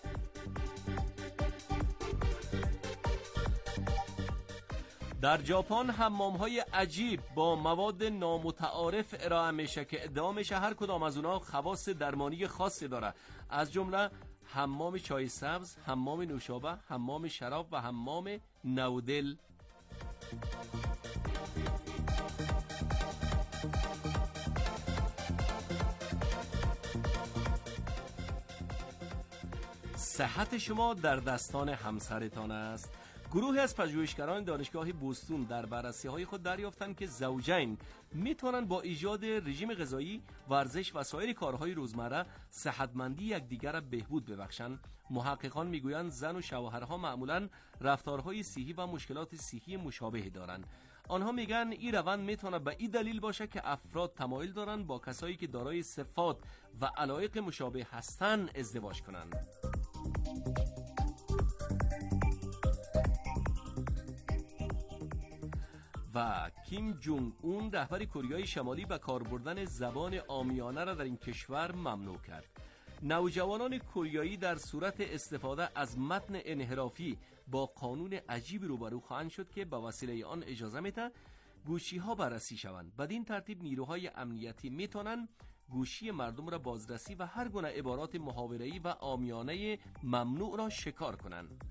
S7: در ژاپن حمام‌های عجیب با مواد نامتعارف ارائه میشه که ادعا میشه هر کدام از اونها خواص درمانی خاصی داره، از جمله حمام چای سبز، حمام نوشابه، حمام شراب و حمام نودل. صحت شما در دستان همسرتان است. گروهی از پژوهشگران دانشگاه بوستون در بررسی‌های خود دریافتند که زوجین میتونن با ایجاد رژیم غذایی، ورزش و سایر کارهای روزمره صحتمندی یکدیگر را بهبود ببخشند. محققان میگویند زن و شوهرها معمولاً رفتارهای صحی و مشکلات صحی مشابهی دارند. آنها میگن این روند میتونه به این دلیل باشه که افراد تمایل دارن با کسایی که دارای صفات و علایق مشابه هستند ازدواج کنند. و کیم جونگ اون رهبر کره شمالی به کار بردن زبان عامیانه را در این کشور ممنوع کرد. نوجوانان کره در صورت استفاده از متن انحرافی با قانون عجیب روبرو خواهند شد که به وسیله آن اجازه میده گوشی ها بررسی شوند. بدین ترتیب نیروهای امنیتی میتونن گوشی مردم را بازرسی و هر گونه عبارات محاوره‌ای و عامیانه ممنوع را شکار کنند.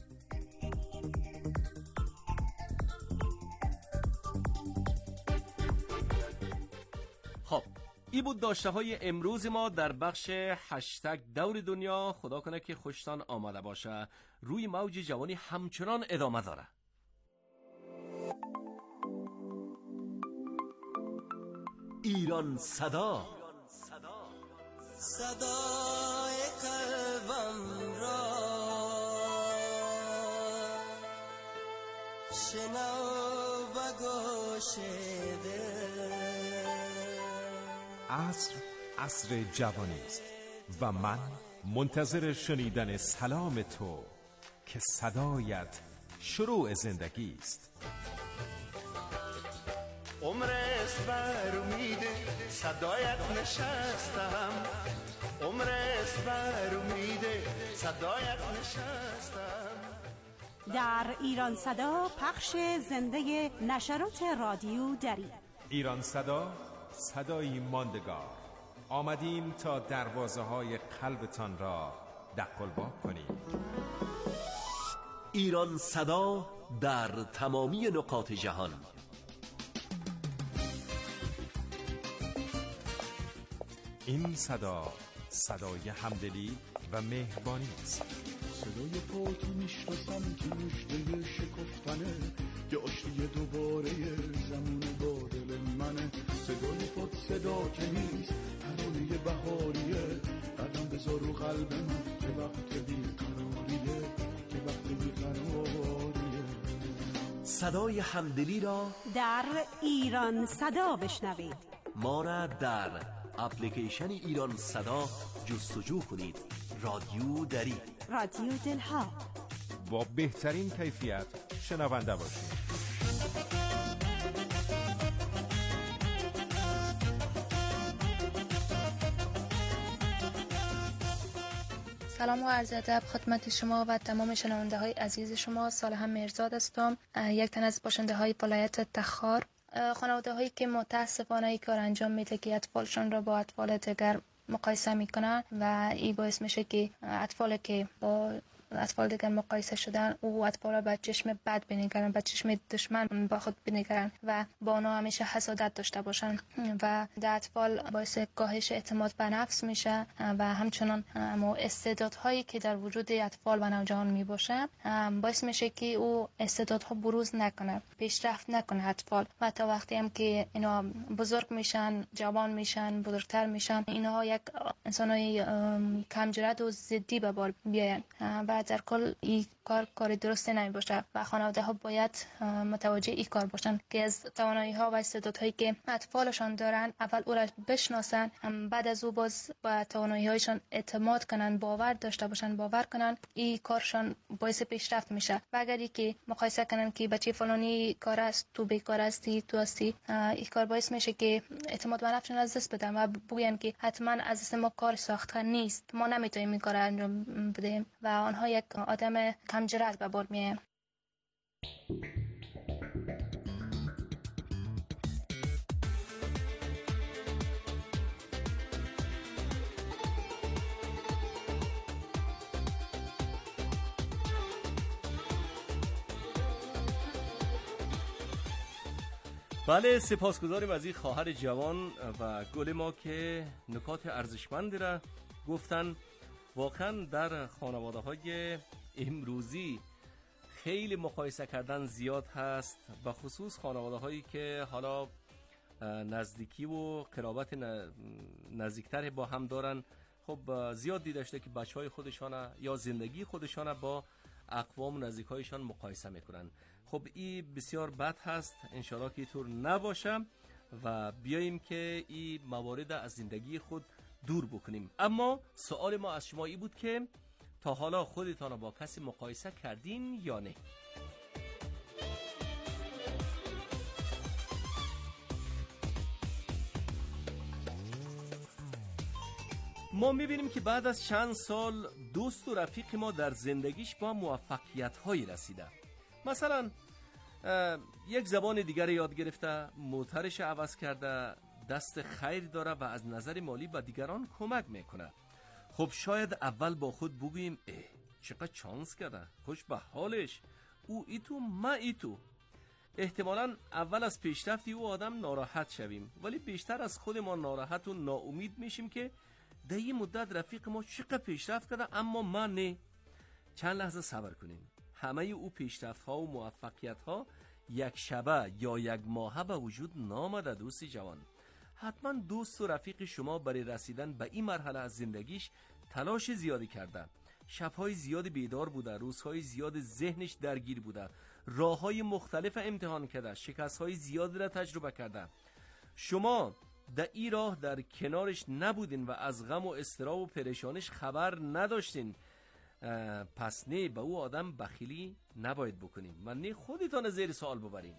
S7: خب این بود داشته های امروز ما در بخش هشتگ دور دنیا. خدا کنه که خوشتان آمده باشه. روی موج جوانی همچنان ادامه داره. ایران صدا،
S4: صدای قلبم را شنو و گوش ده.
S21: عصر جوانی است و من منتظر شنیدن سلام تو که صدایت شروع زندگی است.
S17: عمر است بر امید صدایت نشستم، عمر است بر امید صدایت نشستم.
S8: در ایران صدا پخش زنده نشرات رادیو دری.
S21: ایران صدا، صدایی ماندگار. آمدیم تا دروازه های قلبتان را دقلبا کنیم.
S1: ایران صدا در تمامی نقاط جهان.
S21: این صدا صدای همدلی و مهربانی است.
S17: صدای پاکی میشناسم که مشته شکفتنه، یه آشتی دوباره زمون با دل منه. صدای پاک صدا که نیست، ترانه بهاریه. قدم بذار رو قلب من که وقت بیقراریه، که وقت بیقراریه.
S1: صدای همدلی را
S8: در ایران صدا بشنوید.
S1: ما را در اپلیکیشن ایران صدا جستجو کنید. رادیو دری،
S8: رادیو دلها.
S21: با بهترین کیفیت شنونده باشید.
S22: سلام و عرض ادب خدمت شما و تمام شنونده های عزیز شما. صالح مرزاد هستم، یک تن از باشنده های ولایت تخار. خانواده هایی که متاسفانه این کار انجام میده که اطفالشان را با اطفال دیگر مقایسه میکنن و این باعث میشه که اطفالی که با اطفال دیگر مقایسه شدن او اطفال را به چشم بد بنگرن، به چشم دشمن با خود بنگرن و با آنها همیشه حسادت داشته باشن و در اطفال باعث کاهش اعتماد به نفس میشه و همچنان استعدادهایی که در وجود اطفال و نوجوان میباشه باعث میشه که او استعدادها بروز نکنه، پیشرفت نکنه اطفال. و تا وقتی هم که اینا بزرگ میشن، جوان میشن، بزرگتر میشن، اینها یک انسانای کمجرد و ضدی به بار بیاین و در کل این کار درست نمی باشه و خانواده ها باید متوجه این کار باشن که از توانایی ها و استعدادهایی که اطفالشان دارن اول او را بشناسن، بعد از او باز با توانایی هایشان اعتماد کنن، باور داشته باشن، باور کنن. این کارشان باعث پیشرفت میشه. و اگری که مقایسه کنن که بچه فلانی کار است، تو بیکار هستی، تو هستی، این کار باعث میشه که اعتماد به نفسشون از دست بدن و بگن که حتما از دست ما کار ساخته نیست، ما نمیتونیم این کار انجام بدیم و آنها یک آدم کمجرد به بار میاین.
S7: بله، سپاسگزاریم از این خواهر جوان و گل ما که نکات ارزشمندی را گفتن. واقعا در خانواده های امروزی خیلی مقایسه کردن زیاد هست، به خصوص خانواده هایی که حالا نزدیکی و قرابت نزدیکتر با هم دارن. خب زیاد دیده شده که بچه های خودشان یا زندگی خودشان با اقوام نزدیکایشان مقایسه میکنن. خب این بسیار بد هست، انشاءالله که اینطور نباشه و بیاییم که این موارد از زندگی خود دور بکنیم. اما سوال ما از شما ای بود که تا حالا خودتان با کسی مقایسه کردین یا نه؟ ما میبینیم که بعد از چند سال دوست و رفیق ما در زندگیش با موفقیت هایی رسیده. مثلا یک زبان دیگر یاد گرفته، موترش عوض کرده، دست خیر داره و از نظر مالی به دیگران کمک میکنه. خب شاید اول با خود بگوییم چقدر چانس کرده، خوش به حالش، او ایتو ما ایتو. احتمالاً اول از پیشرفتی او آدم ناراحت شویم، ولی بیشتر از خود ما ناراحت و ناامید میشیم که در این مدت رفیق ما چقدر پیشرفت کرده اما ما نه. چند لحظه صبر کنیم. همه او پیشرفت ها و موفقیت ها یک شبه یا یک ماهه به وجود نامده. دوستی جوان، حتما دوست و رفیق شما برای رسیدن به این مرحله از زندگیش تلاش زیادی کرده، شبهای زیادی بیدار بوده، روزهای زیاد ذهنش درگیر بوده، راههای مختلف امتحان کرده، شکستهای زیادی را تجربه کرده. شما در این راه در کنارش نبودین و از غم و اضطراب و پریشانش خبر نداشتین. پس نه، به او آدم بخیلی نباید بکنیم و نه خودتان زیر سوال ببریم.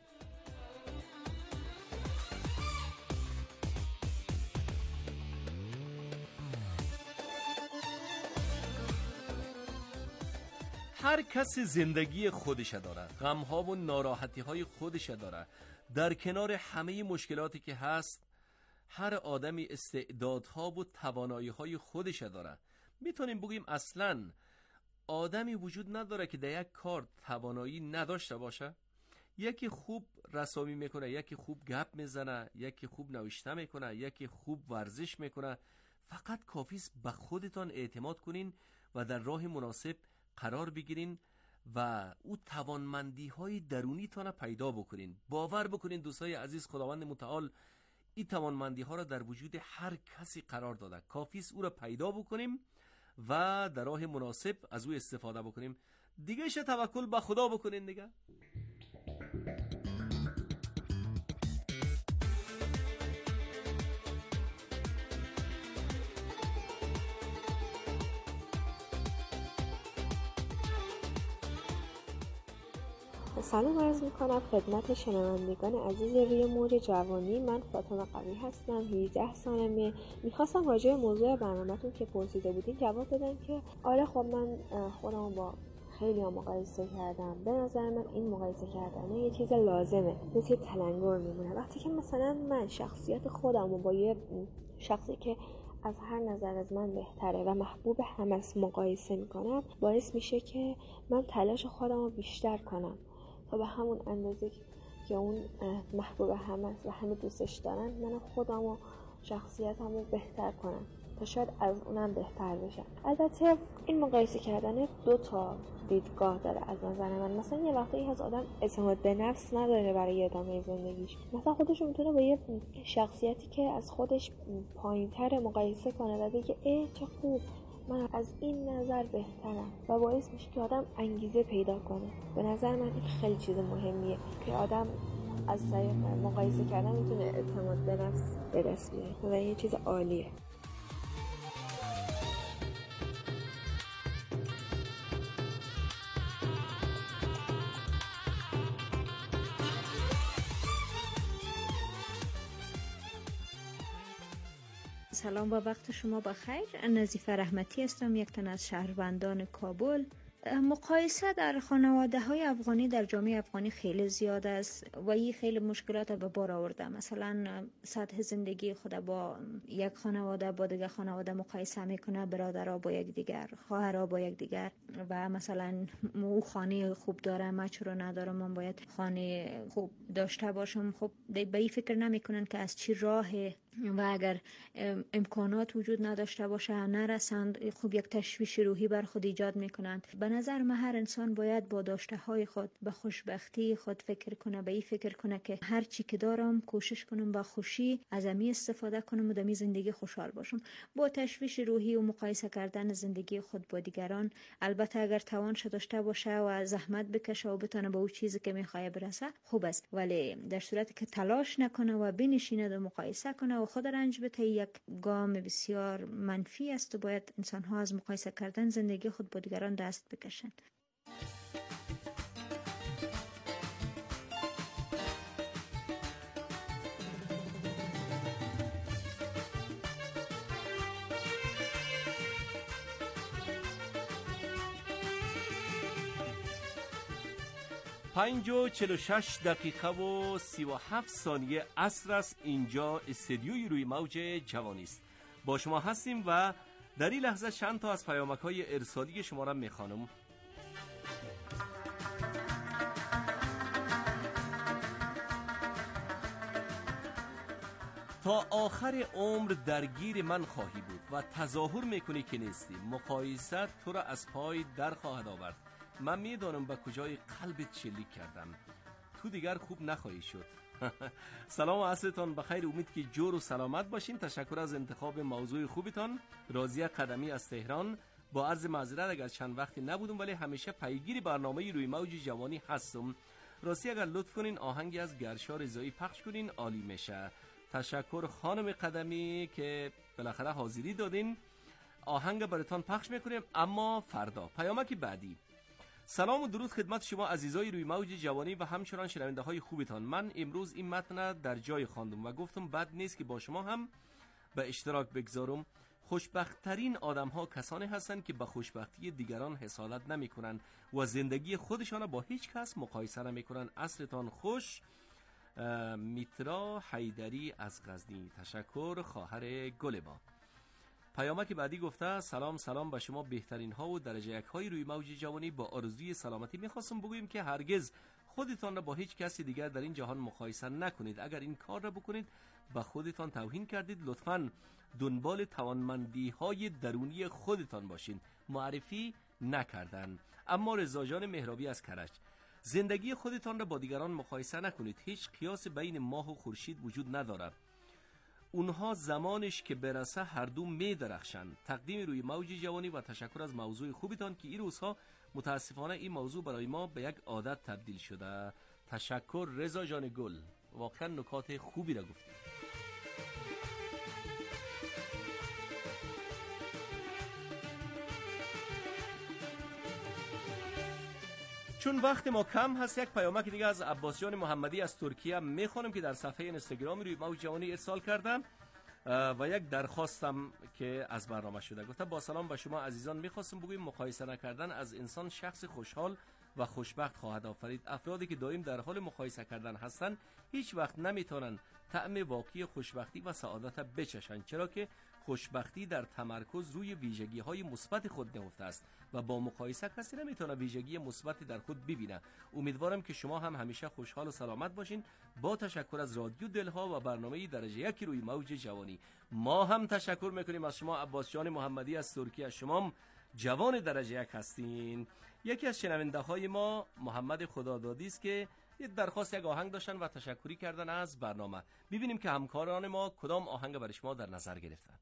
S7: هر کس زندگی خودش داره، غم‌ها و ناراحتی‌های خودش داره. در کنار همه مشکلاتی که هست، هر آدمی استعدادها و توانایی‌های خودش داره. میتونیم بگیم اصلاً آدمی وجود نداره که در یک کار توانایی نداشته باشه. یکی خوب رسامی میکنه، یکی خوب گپ میزنه، یکی خوب نوشته میکنه، یکی خوب ورزش میکنه. فقط کافیست به خودتان اعتماد کنین و در راه مناسب قرار بگیرین و او توانمندی های درونی تان پیدا بکنین. باور بکنین دوستای عزیز، خداوند متعال این توانمندی ها را در وجود هر کسی قرار داده. کافیست او را پیدا بکنیم و در راه مناسب از او استفاده بکنیم. دیگه توکل به خدا بکنین دیگه.
S2: سلام عرض میکنم خدمت شنوندگان عزیز روی موج جوانی. من فاطمه قوی هستم، 18 سالمه. میخواستم راجع به موضوع برنامه‌تون که پرسیده بودین جواب بدم که آره خب من خودم با خیلی مقایسه کردم. به نظر من این مقایسه کردن یه چیز لازمه، مثل تلنگر میمونه. وقتی که مثلا من شخصیت خودم رو با یه شخصی که از هر نظر از من بهتره و محبوب همه است مقایسه میکنم، باعث میشه که من تلاش خودم رو بیشتر کنم و به همون اندازه که اون محبوب همه است و همه دوستش دارن، من خودم و شخصیتم رو بهتر کنم تا شاید از اونم بهتر بشم. البته این مقایسه کردن 2 تا دیدگاه داره از نظر من. مثلا یه وقتی از آدم اعتماد به نفس نداره برای ادامه زندگیش، مثلا خودش میتونه با یه شخصیتی که از خودش پایین‌تر مقایسه کنه و بگه چه خوب، من از این نظر بهترم و باعث میشه که آدم انگیزه پیدا کنه. به نظر من این خیلی چیز مهمیه که آدم از طریق مقایسه کردن میتونه اعتماد به نفس به دست بیاره و این یه چیز عالیه.
S3: سلام و وقت شما بخیر. نظیفه رحمتی هستم، یک تن از شهروندان کابل. مقایسه در خانواده های افغانی در جامعه افغانی خیلی زیاد است و این خیلی مشکلات به بار آورده. مثلا سطح زندگی خود با یک خانواده با دیگر خانواده مقایسه میکنه، برادرها با یک دیگر، خواهرها با یک دیگر و مثلا او خانه خوب داره من چرا ندارم، من باید خانه خوب داشته باشم. خب به این فکر نمیکنن که از چی راه و اگر امکانات وجود نداشته باشه نرسند، خوب یک تشویش روحی بر خود ایجاد میکنند. به نظر من هر انسان باید با داشته های خود به خوشبختی خود فکر کنه، به این فکر کنه که هر چی که دارم کوشش کنم با خوشی از امی استفاده کنم و دمی زندگی خوشحال باشم. با تشویش روحی و مقایسه کردن زندگی خود با دیگران، البته اگر توانش داشته باشه و زحمت بکشه و بتونه به اون چیزی که میخواد برسه خوب است، ولی در صورتی که تلاش نکنه و بنشینه و مقایسه کنه و خود رنج بده، یک گام بسیار منفی است و باید انسان ها از مقایسه کردن زندگی خود با دیگران دست بکشند.
S7: پنج و 46 دقیقه و 37 ثانیه عصر است. اینجا استدیوی روی موج جوانی است. با شما هستیم و در این لحظه چند تا از پیامک‌های ارسالی شما را می‌خوانم. تا آخر عمر درگیر من خواهی بود و تظاهر میکنی که نیستی. مقایسه تو را از پای در خواهد آورد. من میدانم به کجای قلبت شلیک کردم. تو دیگر خوب نخواهی شد. سلام و عصرتان بخیر. امید که جور و سلامت باشین. تشکر از انتخاب موضوع خوبتان. راضیه قدمی از تهران. با عرض معذرت اگر چند وقتی نبودم ولی همیشه پیگیر برنامه روی موج جوانی هستم. راستی اگر لطف کنین آهنگی از گرشا رضایی پخش کنین عالی میشه. تشکر خانم قدمی که بالاخره حاضری دادین. آهنگ براتون پخش میکنیم اما فردا. پیامک بعدی. سلام و درود خدمت شما عزیزای روی موج جوانی و همچنان شنونده های خوبتان. من امروز این متن در جای خواندم و گفتم بد نیست که با شما هم به اشتراک بگذارم. خوشبخت‌ترین آدم‌ها کسانی هستند که به خوشبختی دیگران حسادت نمی‌کنند و زندگی خودشان را با هیچ کس مقایسه نمی‌کنند. عصرتان خوش. میترا حیدری از غزنی. تشکر خواهر گلبا. پیامک بعدی گفته سلام به شما بهترین ها و درجه یک های روی موج جوانی. با آرزوی سلامتی میخواستم بگویم که هرگز خودتان را با هیچ کسی دیگر در این جهان مقایسه نکنید. اگر این کار را بکنید به خودتان توهین کردید. لطفاً دنبال توانمندی های درونی خودتان باشین، معرفی نکردن. اما رضا جان مهرابی از کرج: زندگی خودتان را با دیگران مقایسه نکنید. هیچ قیاس بین ماه و خورشید وجود ندارد. اونها زمانش که برسه هر دو می درخشند. تقدیم روی موج جوانی و تشکر از موضوع خوبتان که این روزها متاسفانه این موضوع برای ما به یک عادت تبدیل شده. تشکر رضا جان گل، واقعا نکات خوبی را گفتید. چون وقت ما کم هست، یک پیامک دیگه از عباس جان محمدی از ترکیه میخوانم که در صفحه اینستاگرام روی موج جوانی ارسال کردم و یک درخواستم که از برنامه شده. گفته با سلام به شما عزیزان، میخواستم بگویم مقایسه نکردن از انسان شخص خوشحال و خوشبخت خواهد آفرید. افرادی که دائم در حال مقایسه کردن هستند هیچ وقت نمیتونن طعم واقعی خوشبختی و سعادت بچشن، چرا که خوشبختی در تمرکز روی ویژگی‌های مثبت خود نهفته است و با مقایسه کسی نمیتونه ویژگی مثبتی در خود ببینه. امیدوارم که شما هم همیشه خوشحال و سلامت باشین. با تشکر از رادیو دلها و برنامه درجه یک روی موج جوانی. ما هم تشکر میکنیم از شما عباس جان محمدی از ترکیه. شما جوان درجه یک هستین. یکی از شنونده های ما محمد خدادادی است که یک درخواست یک آهنگ داشتن و تشکری کردن از برنامه. ببینیم که همکاران ما کدام آهنگ برای شما در نظر گرفتن.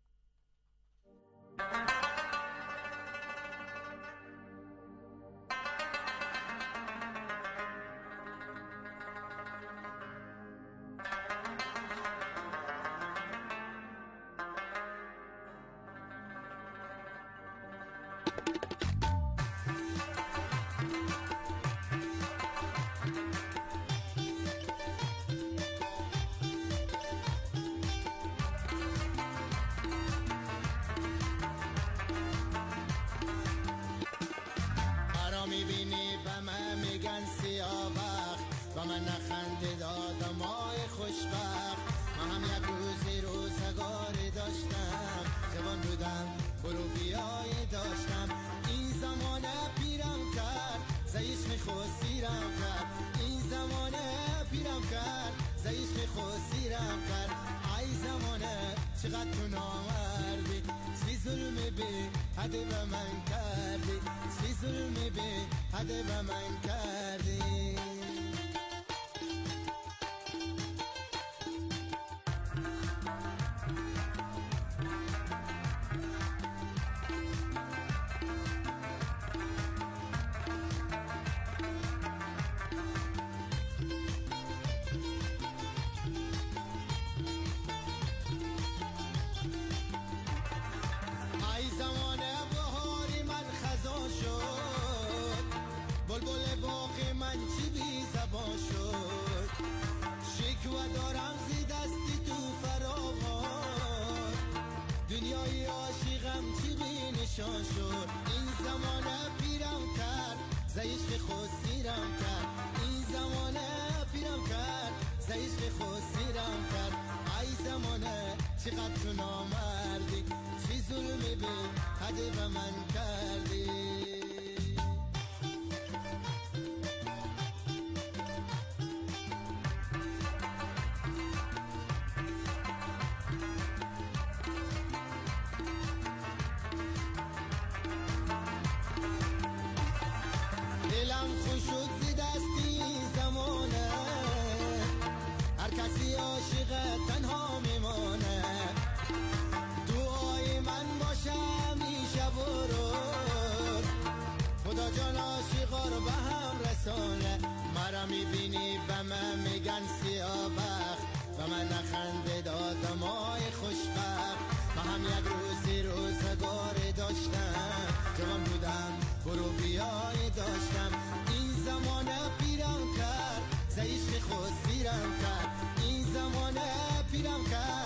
S5: میبینی به من میگن سیاه بخت و من